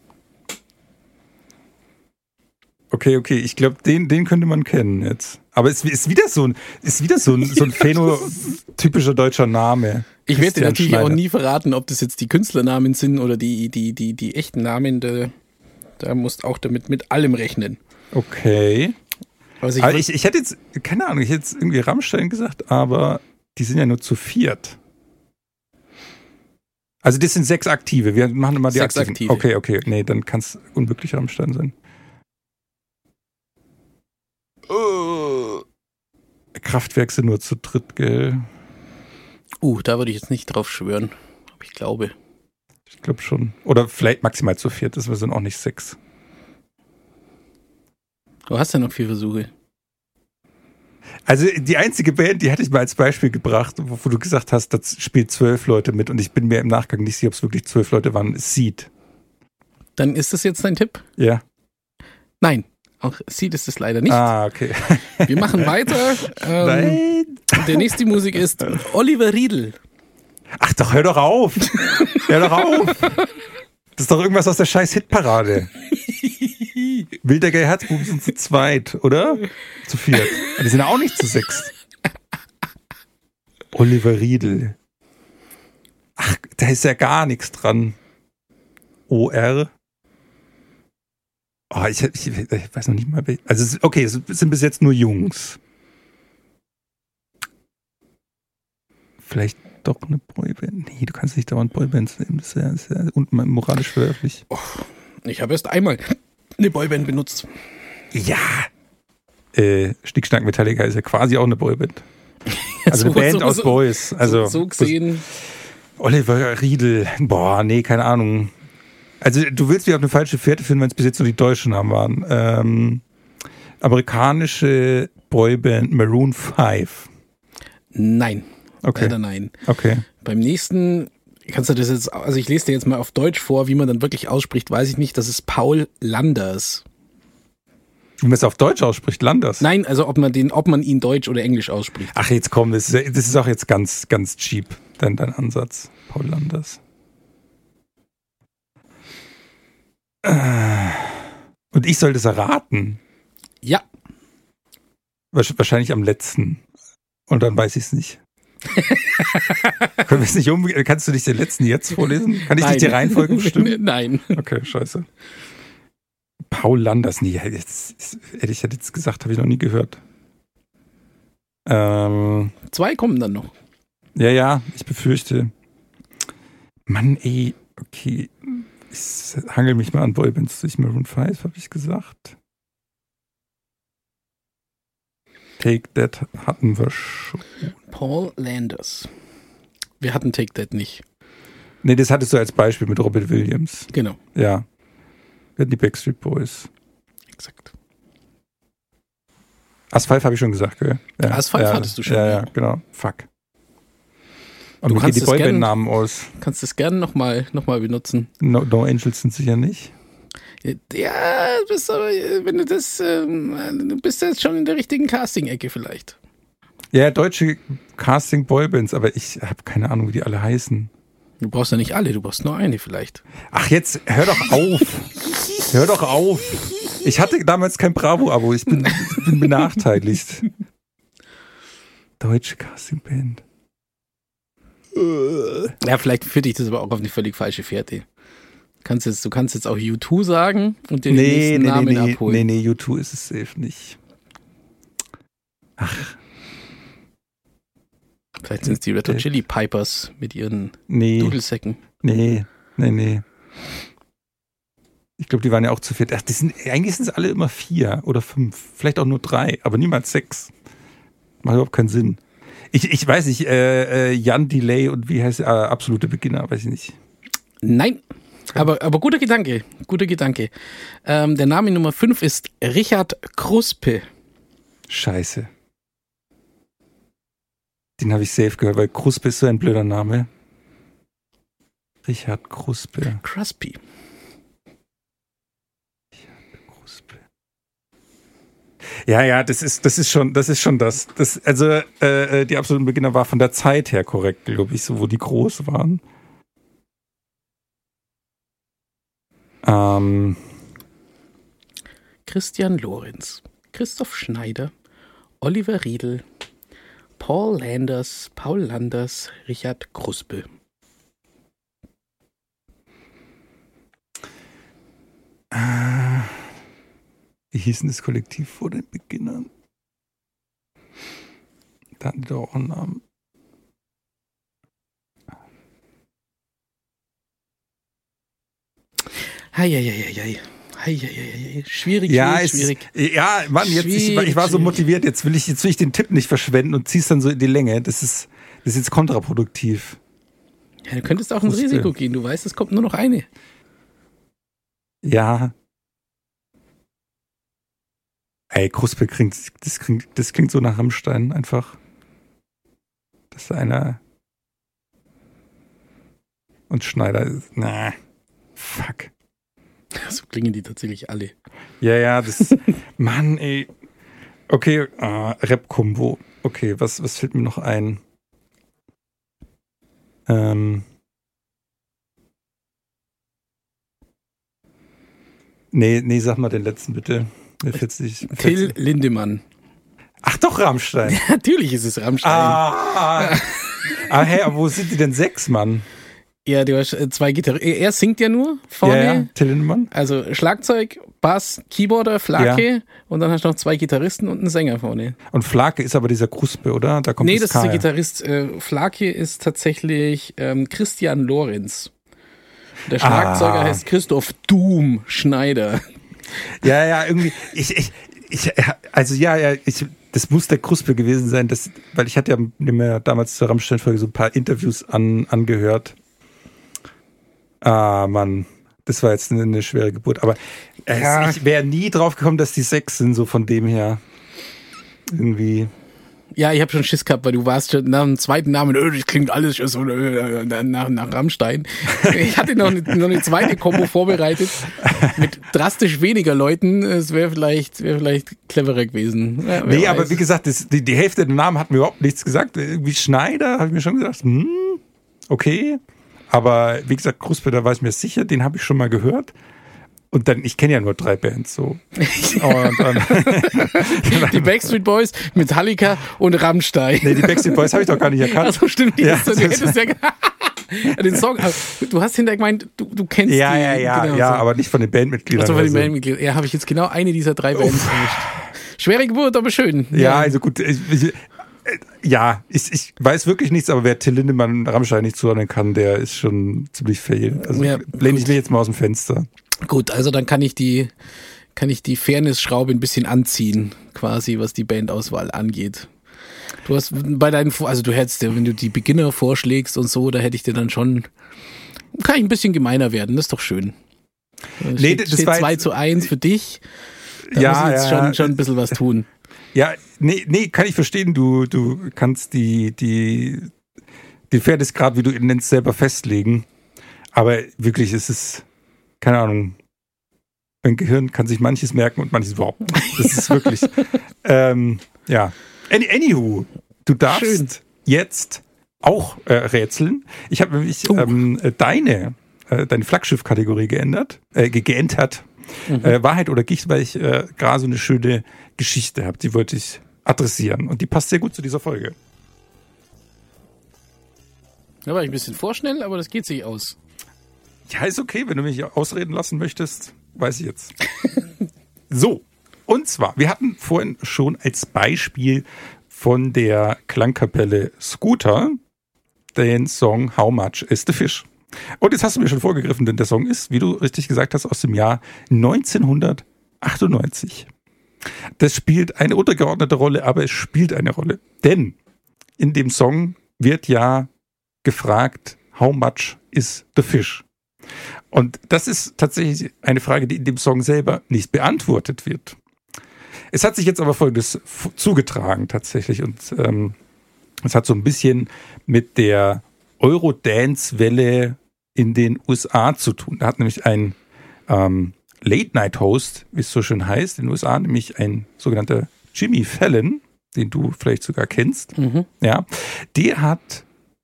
Okay, okay. Ich glaube, den, den könnte man kennen jetzt. Aber es ist wieder so ein, ist wieder so ein, so ein phänotypischer deutscher Name. Ich werde dir Christian natürlich Schneider. auch nie verraten, ob das jetzt die Künstlernamen sind oder die, die, die, die echten Namen. Da, da musst auch damit mit allem rechnen. Okay. Also ich, Aber würd- ich, ich hätte jetzt, keine Ahnung, ich hätte jetzt irgendwie Rammstein gesagt, aber die sind ja nur zu viert. Also das sind sechs Aktive. Wir machen immer die Sechs Aktiven. Aktive. Okay, okay. Nee, dann kann es unmöglich Rammstein sein. Kraftwerk sind nur zu dritt, gell? uh, da würde ich jetzt nicht drauf schwören. Aber ich glaube. Ich glaube schon. Oder vielleicht maximal zu viert. Das sind auch nicht sechs. Du hast ja noch vier Versuche. Also die einzige Band, die hatte ich mal als Beispiel gebracht, wo, wo du gesagt hast, das spielt zwölf Leute mit und ich bin mir im Nachgang nicht sicher, ob es wirklich zwölf Leute waren, ist Seed. Dann ist das jetzt dein Tipp? Ja. Nein, auch sie ist es leider nicht. Ah, okay. Wir machen weiter. Ähm, Nein. Der nächste Musik ist Oliver Riedl. Ach doch, hör doch auf. Hör doch auf. Das ist doch irgendwas aus der scheiß Hitparade. Wilder Gay Herzbuben sind zu zweit, oder? Zu viert. Die sind auch nicht zu sechs. Oliver Riedl. Ach, da ist ja gar nichts dran. O R. Oh, ich, ich, ich weiß noch nicht mal. Also, okay, es sind bis jetzt nur Jungs. Vielleicht doch eine Boyband. Nee, du kannst nicht dauernd Boybands nehmen. Das ist ja, das ist ja und moralisch verwerflich. Oh, ich habe erst einmal eine Boyband benutzt. Ja. Äh, Schnickschnack Metallica ist ja quasi auch eine Boyband. Also so, eine Band so, aus so, Boys. Also, so, so gesehen. Oliver Riedl. Boah, nee, keine Ahnung. Also du willst mich auf eine falsche Fährte finden, wenn es bis jetzt nur die deutschen Namen waren. Ähm, amerikanische Boyband Maroon fünf. Nein. Okay. Leider nein. Okay. Beim nächsten kannst du das jetzt, also ich lese dir jetzt mal auf Deutsch vor, wie man dann wirklich ausspricht, weiß ich nicht. Das ist Paul Landers. Wie man es auf Deutsch ausspricht, Landers? Nein, also ob man den, ob man ihn Deutsch oder Englisch ausspricht. Ach, jetzt komm, das ist, das ist auch jetzt ganz, ganz cheap, dein, dein Ansatz. Paul Landers. Und ich soll das erraten? Ja. Wahrscheinlich am letzten. Und dann weiß ich es nicht. Können wir es nicht um? Kannst du nicht den letzten jetzt vorlesen? Kann ich Nein. nicht die Reihenfolge bestimmen? Nein. Okay, scheiße. Paul Landers, nee, jetzt, hätte ich jetzt gesagt, habe ich noch nie gehört. Ähm, Zwei kommen dann noch. ja, ja, ich befürchte. Mann, ey, okay. Ich hangel mich mal an Boybands durch Maroon fünf, habe ich gesagt. Take That hatten wir schon. Paul Landers. Wir hatten Take That nicht. Nee, das hattest du als Beispiel mit Robert Williams. Genau. Ja. Wir hatten die Backstreet Boys. Exakt. Asphalt habe ich schon gesagt, gell? Ja, Asphalt ja, hattest du schon. Ja, ja, genau. Fuck. Und Du wie kannst gehen die es gern- Boyband-Namen aus? Kannst du es gerne nochmal noch mal benutzen. No, no Angels sind sicher nicht. Ja, du bist aber, wenn du das, ähm, du bist jetzt schon in der richtigen Casting-Ecke vielleicht. Ja, deutsche Casting-Boybands, aber ich habe keine Ahnung, wie die alle heißen. Du brauchst ja nicht alle, du brauchst nur eine vielleicht. Ach, jetzt hör doch auf. Hör doch auf. Ich hatte damals kein Bravo-Abo, ich bin, ich bin benachteiligt. Deutsche Casting-Band. Ja, vielleicht führt dich das aber auch auf eine völlig falsche Fährte. Du kannst jetzt, du kannst jetzt auch U zwei sagen und dir den Nee, nächsten nee, Namen nee, nee, abholen. nee, nee, U zwei ist es safe nicht. Ach, Vielleicht sind es die Red Hot Chili Pipers mit ihren nee, Dudelsäcken. nee, nee, nee. Ich glaube, die waren ja auch zu viert. Ach, die sind, eigentlich sind es alle immer vier oder fünf. Vielleicht auch nur drei, aber niemals sechs. Macht überhaupt keinen Sinn. Ich, ich weiß nicht, äh, äh, Jan Delay und wie heißt äh, absolute Beginner, weiß ich nicht. Nein, aber, aber guter Gedanke, guter Gedanke. Ähm, der Name Nummer fünf ist Richard Kruspe. Scheiße. Den habe ich safe gehört, weil Kruspe ist so ein blöder Name. Richard Kruspe. Kruspe. Kruspe. Ja, ja, das ist, das ist schon, das ist schon das. das also, äh, die absoluten Beginner war von der Zeit her korrekt, glaube ich, so wo die groß waren. Ähm, Christian Lorenz, Christoph Schneider, Oliver Riedl, Paul Landers, Paul Landers, Richard Kruspe. äh, wie hieß denn das Kollektiv vor den Beginnern? Da hatten die doch auch einen Namen. Heieieiei. Heieiei. Schwierig, Ja, schwierig, es, schwierig. ja, Mann, jetzt ich, Schwierig, ich war so schwierig. motiviert, jetzt will ich jetzt will ich den Tipp nicht verschwenden und zieh's dann so in die Länge. Das ist das ist jetzt kontraproduktiv. Ja, du könntest auch ins Kruspe. Risiko gehen. Du weißt, es kommt nur noch eine. Ja. Ey, Kruspe klingt das klingt das klingt so nach Rammstein einfach. Das ist einer und Schneider ist, na, fuck. so klingen die tatsächlich alle. Ja, ja, das, Mann, ey. Okay, ah, Rap-Kombo. Okay, was, was fällt mir noch ein? Ähm. Nee, nee, sag mal den letzten bitte. Mir fällt's nicht, mir Till fällt's- Lindemann. Ach doch, Rammstein. Natürlich ist es Rammstein. Ah, ah hey, aber wo sind die denn sechs, Mann? Ja, du hast äh, zwei Gitarren. Er singt ja nur vorne. Ja, ja, Till Lindemann. Also Schlagzeug, Bass, Keyboarder, Flake und dann hast du noch zwei Gitarristen und einen Sänger vorne. Und Flake ist aber dieser Kruspe, oder? Da kommt Nee, das das ist der K. Gitarrist. Äh, Flake ist tatsächlich ähm, Christian Lorenz. Der Schlagzeuger Ah. heißt Christoph Doom Schneider. Ja, ja, irgendwie. Ich, ich, ich, also ja, ja, ich, das muss der Kruspe gewesen sein, das, weil ich hatte ja mir damals zur Rammstein-Folge so ein paar Interviews an, angehört. Ah, Mann, das war jetzt eine, eine schwere Geburt. Aber äh, Ja. ich wäre nie drauf gekommen, dass die sechs sind, so von dem her. Irgendwie. Ja, ich habe schon Schiss gehabt, weil du warst schon nach dem zweiten Namen, öh, das klingt alles schon so äh, nach, nach Rammstein. Ich hatte noch eine, noch eine zweite Kombo vorbereitet mit drastisch weniger Leuten. Es wäre vielleicht, wäre vielleicht cleverer gewesen. Ja, wer Nee, weiß. aber wie gesagt, das, die, die Hälfte der Namen hat mir überhaupt nichts gesagt. Irgendwie Schneider, habe ich mir schon gedacht, hm, okay. Aber wie gesagt, Kruspe, da war ich mir sicher, den habe ich schon mal gehört. Und dann, ich kenne ja nur drei Bands so. Und, ähm, Die Backstreet Boys, Metallica und Rammstein. nee, die Backstreet Boys habe ich doch gar nicht erkannt. Also stimmt, die Ja, ist, du hättest ja den Song, du hast hinterher gemeint, du, du kennst Ja, die. ja, ja, genau ja, so. aber nicht von den Bandmitgliedern. Also, also. Bandmitglieder. Ja, habe ich jetzt genau eine dieser drei Bands erwischt. Schwere Geburt, aber schön. Ja, also gut. Ich, ich, ja, ich, ich weiß wirklich nichts, aber wer Till Lindemann Rammstein nicht zuordnen kann, der ist schon ziemlich fail. Also Ja, lehne ich gut. mich jetzt mal aus dem Fenster. Gut, also dann kann ich die, kann ich die Fairness-Schraube ein bisschen anziehen, quasi, was die Bandauswahl angeht. Du hast bei deinen, Vor- also du hättest ja, wenn du die Beginner vorschlägst und so, da hätte ich dir dann schon, kann ich ein bisschen gemeiner werden, das ist doch schön. Da Nee, steht, das steht war zwei jetzt- zu eins für dich. Da Ja, muss ich jetzt ja, schon, schon ein bisschen was tun. Ja, nee, nee, kann ich verstehen. Du, du kannst die, die, den Fairnessgrad, wie du ihn nennst, selber festlegen. Aber wirklich, es ist, keine Ahnung, mein Gehirn kann sich manches merken und manches überhaupt nicht. Das ist wirklich, ähm, ja. Any, anywho, du darfst Schön. jetzt auch äh, rätseln. Ich habe nämlich Oh. ähm, deine, äh, deine Flaggschiff-Kategorie geändert, äh, ge- geändert. Mhm. Äh, Wahrheit oder Gicht, weil ich äh, gerade so eine schöne Geschichte habe, die wollte ich adressieren. Und die passt sehr gut zu dieser Folge. Da war ich ein bisschen vorschnell, aber das geht sich aus. Ja, ist okay, wenn du mich ausreden lassen möchtest, weiß ich jetzt. So, und zwar, wir hatten vorhin schon als Beispiel von der Klangkapelle Scooter den Song How Much is the Fish? Und jetzt hast du mir schon vorgegriffen, denn der Song ist, wie du richtig gesagt hast, aus dem Jahr neunzehnhundertachtundneunzig. Das spielt eine untergeordnete Rolle, aber es spielt eine Rolle. Denn in dem Song wird ja gefragt, how much is the fish? Und das ist tatsächlich eine Frage, die in dem Song selber nicht beantwortet wird. Es hat sich jetzt aber Folgendes f- zugetragen tatsächlich und ähm, es hat so ein bisschen mit der Eurodance-Welle in den U S A zu tun. Da hat nämlich ein ähm, Late-Night-Host, wie es so schön heißt, in den U S A, nämlich ein sogenannter Jimmy Fallon, den du vielleicht sogar kennst, Mhm. ja, der hat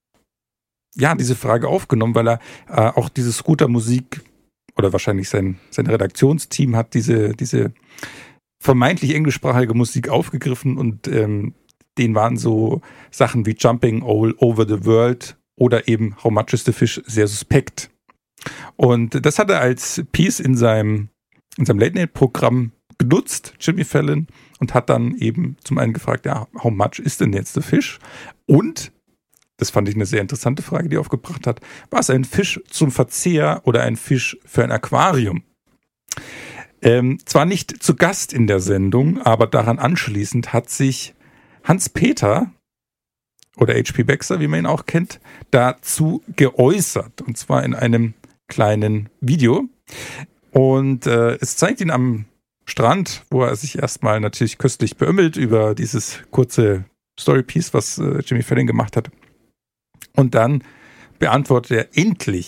ja diese Frage aufgenommen, weil er äh, auch diese Scooter-Musik oder wahrscheinlich sein, sein Redaktionsteam hat diese, diese vermeintlich englischsprachige Musik aufgegriffen und ähm, denen waren so Sachen wie Jumping All Over the World oder eben How Much is the Fish sehr suspekt. Und das hat er als Piece in seinem, in seinem Late-Night-Programm genutzt, Jimmy Fallon, und hat dann eben zum einen gefragt, ja, how much is denn jetzt the fish? Und, das fand ich eine sehr interessante Frage, die er aufgebracht hat, war es ein Fisch zum Verzehr oder ein Fisch für ein Aquarium? Ähm, zwar nicht zu Gast in der Sendung, aber daran anschließend hat sich Hans-Peter oder H P Baxter, wie man ihn auch kennt, dazu geäußert. Und zwar in einem kleinen Video. Und äh, es zeigt ihn am Strand, wo er sich erstmal natürlich köstlich beömmelt über dieses kurze Storypiece, was äh, Jimmy Fallon gemacht hat. Und dann beantwortet er endlich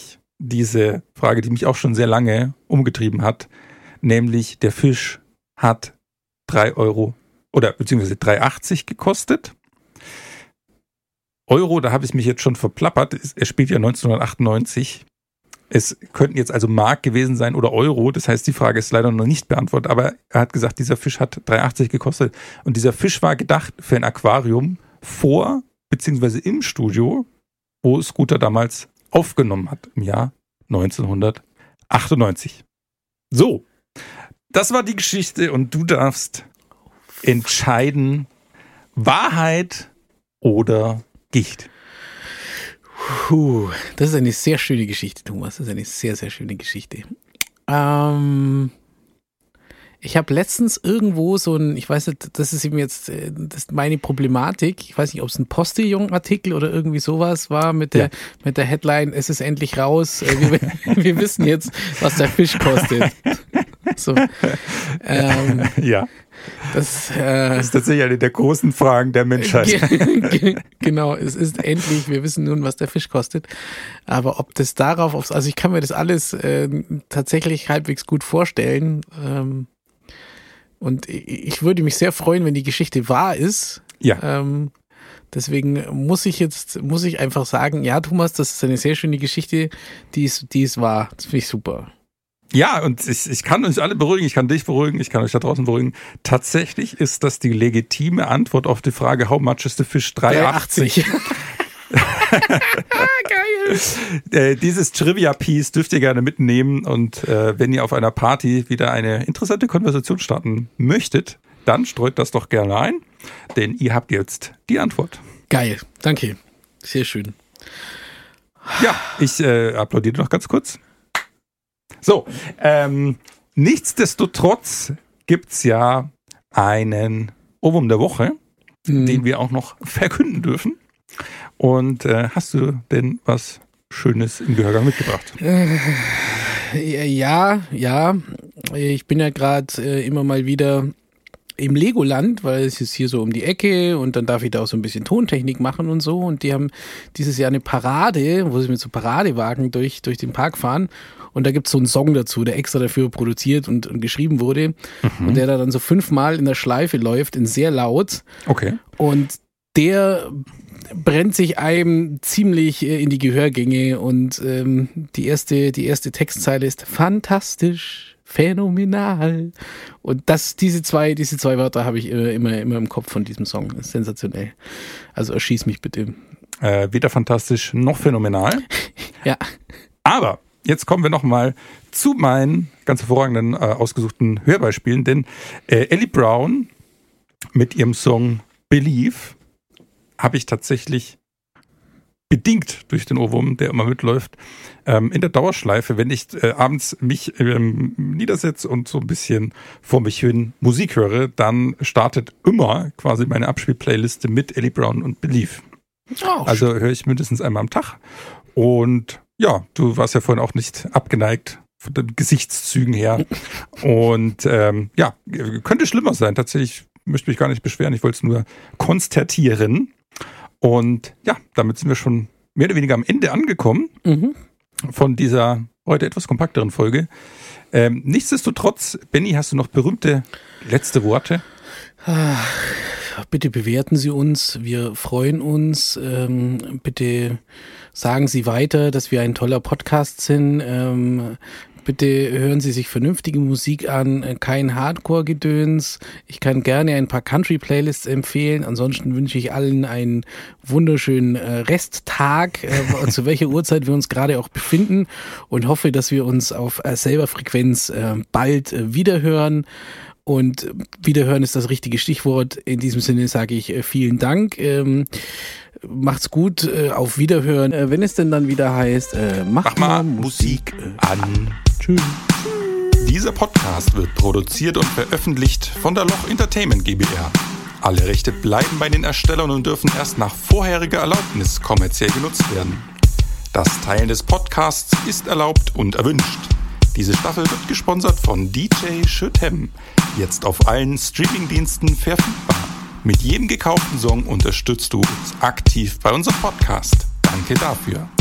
diese Frage, die mich auch schon sehr lange umgetrieben hat, nämlich der Fisch hat drei Euro oder beziehungsweise drei achtzig gekostet. Euro, da habe ich mich jetzt schon verplappert. Er spielt ja neunzehnhundertachtundneunzig. Es könnten jetzt also Mark gewesen sein oder Euro. Das heißt, die Frage ist leider noch nicht beantwortet. Aber er hat gesagt, dieser Fisch hat drei achtzig gekostet. Und dieser Fisch war gedacht für ein Aquarium vor beziehungsweise im Studio, wo Scooter damals aufgenommen hat im Jahr neunzehnhundertachtundneunzig. So, das war die Geschichte und du darfst entscheiden, Wahrheit oder Gicht. Puh, das ist eine sehr schöne Geschichte, Thomas. Das ist eine sehr, sehr schöne Geschichte. Ähm, ich habe letztens irgendwo so ein, ich weiß nicht, das ist eben jetzt das ist meine Problematik. Ich weiß nicht, ob es ein Postillon-Artikel oder irgendwie sowas war mit der, ja. mit der Headline, es ist endlich raus. Wir, wir wissen jetzt, was der Fisch kostet. So. Ähm, ja. Das, äh, das ist tatsächlich eine der großen Fragen der Menschheit. Genau, es ist endlich, wir wissen nun, was der Fisch kostet. Aber ob das darauf, aufs, also ich kann mir das alles äh, tatsächlich halbwegs gut vorstellen. Ähm, und ich würde mich sehr freuen, wenn die Geschichte wahr ist. Ja. Ähm, deswegen muss ich jetzt, muss ich einfach sagen, ja, Thomas, das ist eine sehr schöne Geschichte, die ist, die ist wahr. Das finde ich super. Ja, und ich, ich kann euch alle beruhigen, ich kann dich beruhigen, ich kann euch da draußen beruhigen. Tatsächlich ist das die legitime Antwort auf die Frage, how much is the fish? drei achtzig. Geil. Äh, dieses Trivia-Piece dürft ihr gerne mitnehmen und äh, wenn ihr auf einer Party wieder eine interessante Konversation starten möchtet, dann streut das doch gerne ein, denn ihr habt jetzt die Antwort. Geil, danke. Sehr schön. Ja, ich äh, applaudiere noch ganz kurz. So, ähm, nichtsdestotrotz gibt's ja einen Ohrwurm der Woche, mhm. den wir auch noch verkünden dürfen. Und äh, hast du denn was Schönes im Gehörgang mitgebracht? Äh, ja, ja. Ich bin ja gerade äh, immer mal wieder im Legoland, weil es ist hier so um die Ecke und dann darf ich da auch so ein bisschen Tontechnik machen und so. Und die haben dieses Jahr eine Parade, wo sie mit so Paradewagen durch, durch den Park fahren. Und da gibt es so einen Song dazu, der extra dafür produziert und, und geschrieben wurde. Mhm. Und der da dann so fünfmal in der Schleife läuft, in sehr laut. Okay. Und der brennt sich einem ziemlich in die Gehörgänge. Und ähm, die erste, die erste Textzeile ist fantastisch, phänomenal. Und das, diese zwei, diese zwei Wörter habe ich immer, immer im Kopf von diesem Song. Das ist sensationell. Also erschieß mich bitte. Äh, weder fantastisch noch phänomenal. Ja. Aber jetzt kommen wir nochmal zu meinen ganz hervorragenden äh, ausgesuchten Hörbeispielen, denn äh, Ellie Brown mit ihrem Song Believe habe ich tatsächlich bedingt durch den Ohrwurm, der immer mitläuft, ähm, in der Dauerschleife, wenn ich äh, abends mich ähm, niedersetze und so ein bisschen vor mich hin Musik höre, dann startet immer quasi meine Abspielplayliste mit Ellie Brown und Believe. Oh, also höre ich mindestens einmal am Tag und ja, du warst ja vorhin auch nicht abgeneigt von den Gesichtszügen her. Und ähm, ja, könnte schlimmer sein. Tatsächlich möchte mich gar nicht beschweren. Ich wollte es nur konstatieren. Und ja, damit sind wir schon mehr oder weniger am Ende angekommen mhm. von dieser heute etwas kompakteren Folge. Ähm, nichtsdestotrotz, Benni, hast du noch berühmte letzte Worte? Bitte bewerten Sie uns, wir freuen uns. Ähm, bitte sagen Sie weiter, dass wir ein toller Podcast sind. Ähm, bitte hören Sie sich vernünftige Musik an, kein Hardcore-Gedöns. Ich kann gerne ein paar Country-Playlists empfehlen. Ansonsten wünsche ich allen einen wunderschönen äh, Resttag, äh, zu welcher Uhrzeit wir uns gerade auch befinden und hoffe, dass wir uns auf äh, selber Frequenz äh, bald äh, wiederhören. Und wiederhören ist das richtige Stichwort. In diesem Sinne sage ich äh, vielen Dank. Ähm, macht's gut. Äh, auf Wiederhören. Äh, wenn es denn dann wieder heißt, äh, macht Mach mal Musik, Musik äh, an. Tschüss. Dieser Podcast wird produziert und veröffentlicht von der Loch Entertainment GmbH. Alle Rechte bleiben bei den Erstellern und dürfen erst nach vorheriger Erlaubnis kommerziell genutzt werden. Das Teilen des Podcasts ist erlaubt und erwünscht. Diese Staffel wird gesponsert von D J Schüttem. Jetzt auf allen Streamingdiensten verfügbar. Mit jedem gekauften Song unterstützt du uns aktiv bei unserem Podcast. Danke dafür.